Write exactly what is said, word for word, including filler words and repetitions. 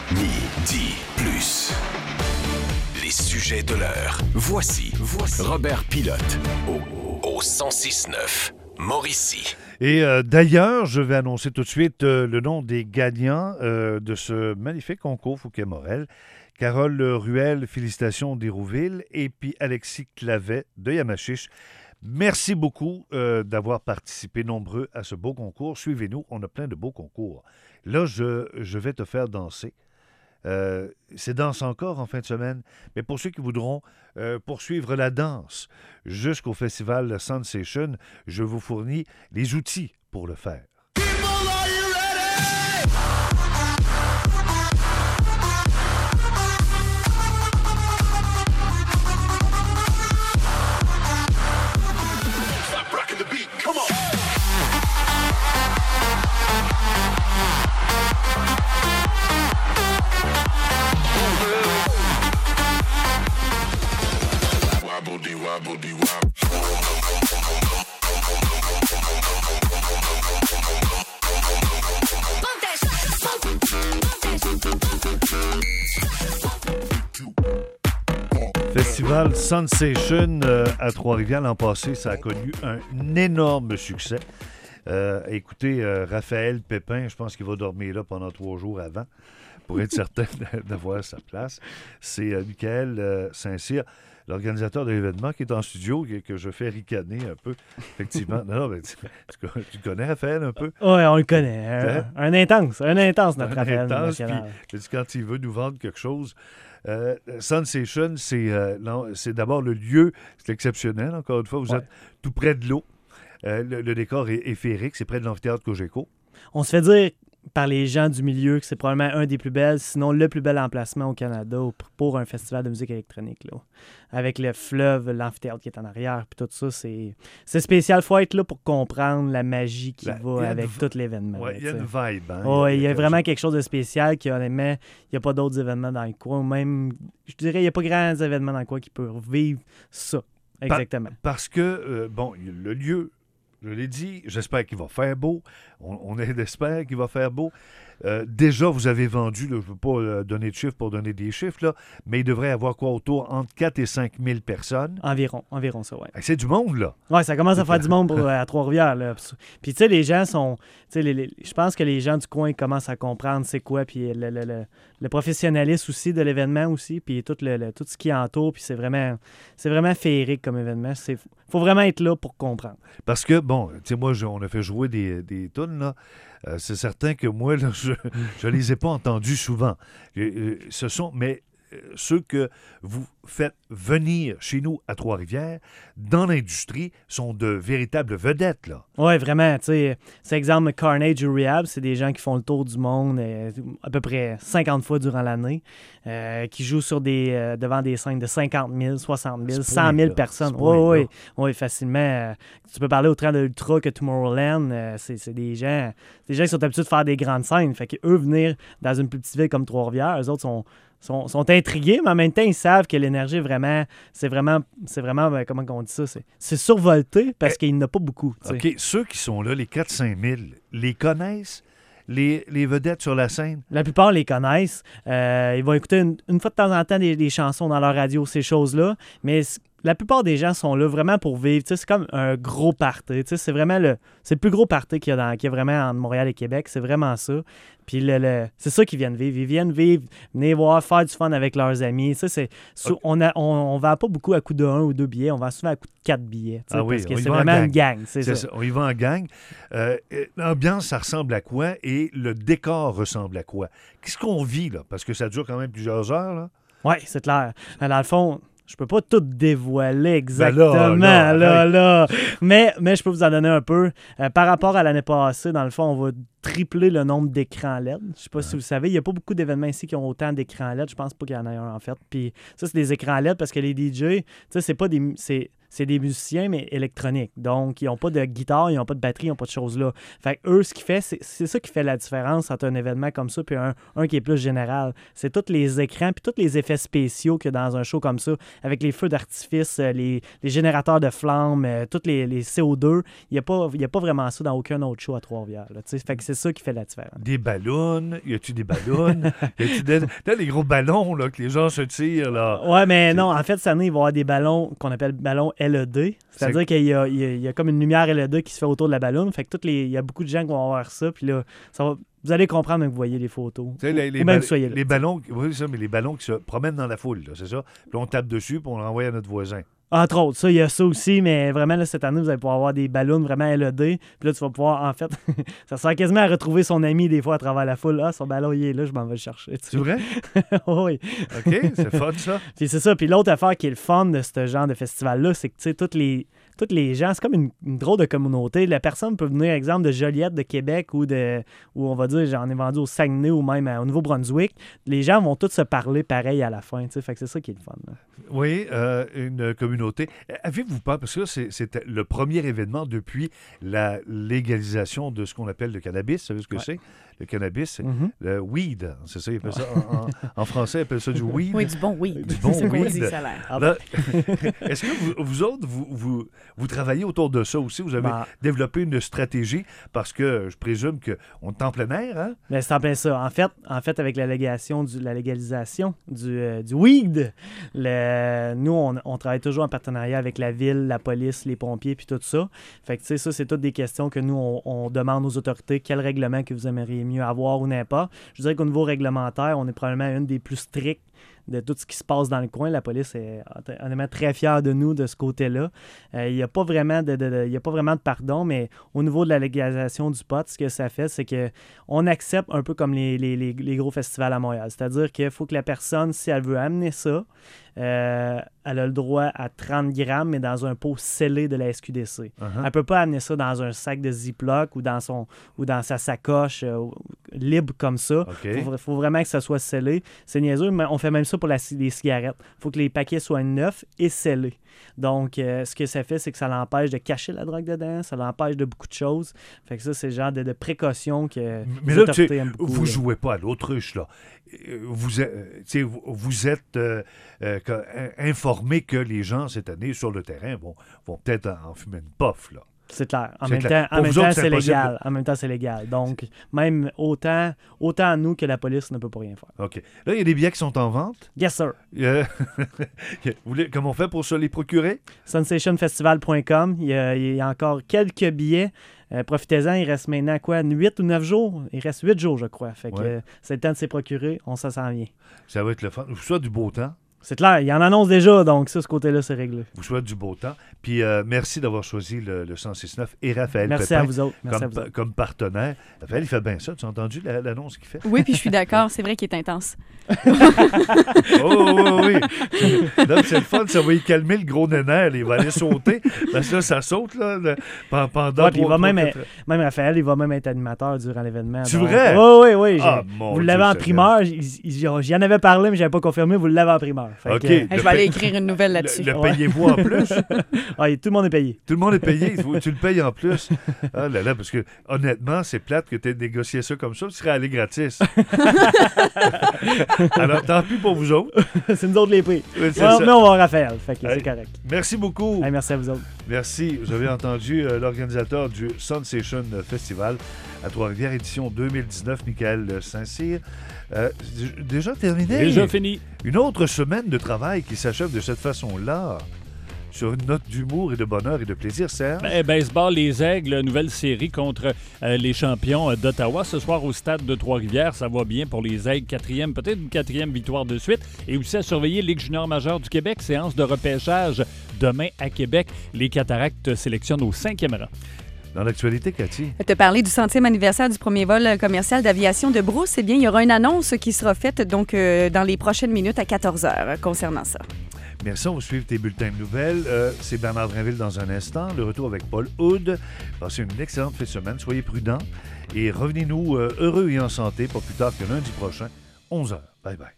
Midi plus. Les sujets de l'heure. Voici, voici Robert Pilote au, au cent six neuf Mauricie. Et euh, d'ailleurs, je vais annoncer tout de suite euh, le nom des gagnants euh, de ce magnifique concours Fouquet-Morel. Carole Ruel, félicitations d'Hérouville, et puis Alexis Clavet de Yamachiche. Merci beaucoup euh, d'avoir participé nombreux à ce beau concours. Suivez-nous, on a plein de beaux concours. Là, je, je vais te faire danser. Euh, c'est Danse encore en fin de semaine, mais pour ceux qui voudront euh, poursuivre la danse jusqu'au festival Sensation, je vous fournis les outils pour le faire. Festival Sensation euh, à Trois-Rivières l'an passé, ça a connu un énorme succès. Euh, écoutez, euh, Raphaël Pépin, je pense qu'il va dormir là pendant trois jours avant pour être certain d'avoir sa place. C'est euh, Michael euh, Saint-Cyr, l'organisateur de l'événement, qui est en studio, que, que je fais ricaner un peu, effectivement. Non, non, mais tu, tu, tu connais Raphaël un peu? Oui, on le connaît. Un, un intense, un intense, notre un Raphaël intense, national. Puis, quand il veut nous vendre quelque chose, euh, Sensation, c'est, euh, non, c'est d'abord le lieu, c'est exceptionnel, encore une fois, vous Ouais. êtes tout près de l'eau. Euh, le, le décor est, est féerique, c'est près de l'amphithéâtre Cogeco. On se fait dire par les gens du milieu que c'est probablement un des plus belles, sinon le plus bel emplacement au Canada pour un festival de musique électronique. Là. Avec le fleuve, l'amphithéâtre qui est en arrière, puis tout ça, c'est, c'est spécial. Il faut être là pour comprendre la magie qui Ben, va avec v- tout l'événement. Ouais, là, il y a tu une sais. vibe. Hein? Ouais, il y a quelque vraiment chose. quelque chose de spécial qui, honnêtement, il n'y a pas d'autres événements dans le coin. Ou même, je dirais, il n'y a pas grands événements dans le coin qui peuvent vivre ça. Exactement. Parce que, euh, bon, le lieu, je l'ai dit, j'espère qu'il va faire beau. On, on espère qu'il va faire beau. Euh, déjà, vous avez vendu, là, je ne veux pas euh, donner de chiffres pour donner des chiffres, là, mais il devrait y avoir quoi autour entre quatre et cinq mille personnes. Environ, environ ça, ouais. C'est du monde, là. Ouais, ça commence à faire du monde pour, euh, à Trois-Rivières. Là. Puis, tu sais, les gens sont. Tu sais, les- les- je pense que les gens du coin commencent à comprendre c'est quoi. Puis, le, le, le, le professionnalisme aussi de l'événement aussi. Puis, tout, le, le- tout ce qui entoure. Puis, c'est vraiment, c'est vraiment féerique comme événement. Il faut vraiment être là pour comprendre. Parce que, bon, tu sais, moi, je- on a fait jouer des, des tunes, là. Euh, c'est certain que moi, là, je ne les ai pas entendus souvent. Euh, euh, ce sont, mais euh, ceux que vous faites venir chez nous à Trois-Rivières, dans l'industrie, sont de véritables vedettes, là. Ouais, vraiment. Tu sais, c'est exemple Carnage ou Rehab. C'est des gens qui font le tour du monde euh, à peu près cinquante fois durant l'année. euh, qui jouent sur des, euh, devant des scènes de cinquante mille, soixante mille, Ce cent mille point-là, personnes. ce Oui, point-là. oui, oui, facilement. Euh, tu peux parler autant de Ultra que Tomorrowland. euh, c'est, c'est des gens des gens qui sont habitués de faire des grandes scènes. Fait qu'eux, venir dans une plus petite ville comme Trois-Rivières, eux autres sont, sont, sont intrigués, mais en même temps, ils savent que l'énergie est vraiment, c'est vraiment, c'est vraiment, ben, comment on dit ça, c'est, c'est survolté parce Eh, qu'il n'y en a pas beaucoup. tu sais. OK, ceux qui sont là, les quatre à cinq mille, les connaissent, les, les vedettes sur la scène? La plupart les connaissent. Euh, ils vont écouter une, une fois de temps en temps des, des chansons dans leur radio, ces choses-là. Mais c- la plupart des gens sont là vraiment pour vivre. Tu sais, c'est comme un gros party. Tu sais, c'est vraiment le, c'est le plus gros party qu'il y a, dans, qu'il y a vraiment entre Montréal et Québec. C'est vraiment ça. Puis le, le- c'est ça qu'ils viennent vivre. Ils viennent vivre, venir voir, faire du fun avec leurs amis. Tu sais, c'est, sou- Ok. on, a, on, on vend pas beaucoup à coût de un ou deux billets. On vend souvent à coût de quatre billets. tu sais, Ah oui, parce que on y c'est va en vraiment gang. une gang. C'est, C'est ça. ça, on y va en gang. Euh, euh, l'ambiance, ça ressemble à quoi? Et le décor ressemble à quoi? Qu'est-ce qu'on vit, là? Parce que ça dure quand même plusieurs heures, là. Oui, c'est clair. Dans le fond, je peux pas tout dévoiler exactement, Ben là, là, là, là, Mais, mais je peux vous en donner un peu. Euh, par rapport à l'année passée, dans le fond, on va tripler le nombre d'écrans L E D. Je sais pas si vous savez, il n'y a pas beaucoup d'événements ici qui ont autant d'écrans L E D. Je pense pas qu'il y en ait un, en fait. Puis ça, c'est des écrans L E D parce que les D J, tu sais, c'est pas des... C'est, c'est des musiciens, mais électroniques. Donc, ils n'ont pas de guitare, ils n'ont pas de batterie, ils n'ont pas de choses là. Fait que eux, ce qui fait, c'est, c'est ça qui fait la différence entre un événement comme ça puis un, un qui est plus général. C'est tous les écrans puis tous les effets spéciaux qu'il y a dans un show comme ça, avec les feux d'artifice, les, les générateurs de flammes, euh, tous les, les C O deux. Il n'y a, a pas vraiment ça dans aucun autre show à Trois-Rivières. Là, fait que c'est ça qui fait la différence. Des ballons, y a-tu des ballons? Y a-tu des, t'as les gros ballons là, que les gens se tirent là? Ouais, mais non, en fait, cette année, il va y avoir des ballons qu'on appelle ballons L E D. C'est-à-dire c'est... qu'il y a, il y, a, il y a comme une lumière L E D qui se fait autour de la ballonne. Fait que toutes les, il y a beaucoup de gens qui vont avoir ça. Puis là, ça va, vous allez comprendre quand vous voyez les photos. Les, les, ba- les ballons, oui, ça, mais les ballons qui se promènent dans la foule, là, c'est ça? Puis on tape dessus puis on l'envoie à notre voisin. Entre autres, ça, il y a ça aussi, mais vraiment, là, cette année, vous allez pouvoir avoir des ballons vraiment L E D. Puis là, tu vas pouvoir, en fait, ça sert quasiment à retrouver son ami des fois à travers la foule. Ah, son ballon, il est là, je m'en vais le chercher. Tu sais. C'est vrai? Oui. OK, c'est fun, ça. Puis c'est ça. Puis l'autre affaire qui est le fun de ce genre de festival-là, c'est que, tu sais, toutes les... tous les gens, c'est comme une, une drôle de communauté. La personne peut venir, exemple, de Joliette, de Québec ou de, ou on va dire, j'en ai vendu au Saguenay ou même au Nouveau-Brunswick. Les gens vont tous se parler pareil à la fin. Tu sais, fait que c'est ça qui est le fun. Là. Oui, euh, une communauté. Avez-vous pas, parce que là, c'est, c'était le premier événement depuis la légalisation de ce qu'on appelle le cannabis. Vous savez ce que ouais. c'est? Le cannabis, c'est mm-hmm. le weed. C'est ça, ils appellent ça. En, en, en français, ils appellent ça du weed. Oui, du bon weed. Du bon c'est weed. Dit, ça a l'air. Là, est-ce que vous, vous autres, vous, vous, vous travaillez autour de ça aussi? Vous avez bah. développé une stratégie parce que je présume qu'on est en plein air, hein? Mais c'est en plein ça. En fait, en fait avec la, légalisation du, la légalisation du, euh, du weed, le, nous, on, on travaille toujours en partenariat avec la ville, la police, les pompiers, puis tout ça. Fait que, tu sais, ça, c'est toutes des questions que nous, on, on demande aux autorités. Quel règlement que vous aimeriez mieux avoir ou n'importe. Je dirais qu'au niveau réglementaire, on est probablement une des plus strictes de tout ce qui se passe dans le coin. La police est honnêtement très fière de nous de ce côté-là. Il euh, n'y a pas vraiment de, de, de, y a pas vraiment de pardon, mais au niveau de la légalisation du pot, ce que ça fait, c'est qu'on accepte un peu comme les, les, les, les gros festivals à Montréal. C'est-à-dire qu'il faut que la personne, si elle veut amener ça, euh, elle a le droit à trente grammes, mais dans un pot scellé de la S Q D C. Uh-huh. Elle ne peut pas amener ça dans un sac de Ziploc ou dans, son, ou dans sa sacoche euh, libre comme ça. Il okay. faut, faut vraiment que ça soit scellé. C'est niaiseux, mais on fait même ça pour la, les cigarettes. Il faut que les paquets soient neufs et scellés. Donc, euh, ce que ça fait, c'est que ça l'empêche de cacher la drogue dedans, ça l'empêche de beaucoup de choses. Fait que ça, c'est le genre de, de précaution que mais les autorités aiment beaucoup. Vous ne jouez pas à l'autruche, là. Vous êtes, vous, vous êtes euh, euh, informé que les gens, cette année, sur le terrain, vont, vont peut-être en fumer une puff, là. C'est clair. En c'est même clair. temps, en même autres, temps c'est, c'est légal. De... En même temps, c'est légal. Donc, même autant, autant nous que la police ne peut pas rien faire. OK. Là, il y a des billets qui sont en vente. Yes, sir. Euh... Comment on fait pour se les procurer? sensation festival point com. Il y a, il y a encore quelques billets. Euh, profitez-en, il reste maintenant quoi, huit ou neuf jours? Il reste huit jours, je crois. Fait que ouais. euh, c'est le temps de s'y procurer. On s'en s'en vient. Ça va être le fun. Soit du beau temps. C'est clair, il en annonce déjà, donc ça, ce côté-là, c'est réglé. Vous souhaitez du beau temps. Puis euh, merci d'avoir choisi le, le cent six neuf et Raphaël merci Pépin à vous autres. Merci comme, à vous autres. comme partenaire. Raphaël, il fait bien ça. Tu as entendu la, l'annonce qu'il fait? Oui, puis je suis d'accord. C'est vrai qu'il est intense. oh, oui, oui. Là, c'est le fun. Ça va y calmer le gros nénère. Il va aller sauter. Parce que là, ça saute là, le, pendant ouais, trois, il va trois, même, quatre... même Raphaël, il va même être animateur durant l'événement. C'est donc... vrai? Oui, oui, oui. Ah, vous l'avez en primeur. J'y en avais parlé, mais je n'avais pas confirmé. Vous l'avez en primeur. Fait OK. Que, euh... Je vais aller écrire une nouvelle là-dessus. Le, le ouais. payez-vous en plus? Ah, tout le monde est payé. Tout le monde est payé. Tu le payes en plus. Ah là là, parce que honnêtement, c'est plate que tu aies négocié ça comme ça. Tu serais allé gratis. Alors, tant pis pour vous autres. C'est nous autres les prix. Oui, c'est ouais, mais on va Raphaël. Fait que hey, c'est correct. Merci beaucoup. Hey, merci à vous autres. Merci. Vous avez entendu euh, l'organisateur du Sensation Festival à Trois-Rivières, édition deux mille dix-neuf, Michael Saint-Cyr. Euh, déjà terminé. Déjà fini. Une autre semaine de travail qui s'achève de cette façon-là. Sur une note d'humour et de bonheur et de plaisir, Serge. Ben, baseball, les Aigles, nouvelle série contre euh, les champions d'Ottawa. Ce soir au stade de Trois-Rivières, ça va bien pour les Aigles. Quatrième, peut-être une quatrième victoire de suite. Et aussi à surveiller Ligue junior majeure du Québec. Séance de repêchage demain à Québec. Les Cataractes sélectionnent au cinquième rang. Dans l'actualité, Cathy. Tu as parlé du centième anniversaire du premier vol commercial d'aviation de Brousse. Eh bien, il y aura une annonce qui sera faite donc euh, dans les prochaines minutes à quatorze heures concernant ça. Merci, on va suivre tes bulletins de nouvelles. Euh, c'est Bernard Drinville dans un instant. Le retour avec Paul Hood. Passez une excellente fin de semaine. Soyez prudents et revenez-nous euh, heureux et en santé, pas plus tard que lundi prochain, onze heures. Bye bye.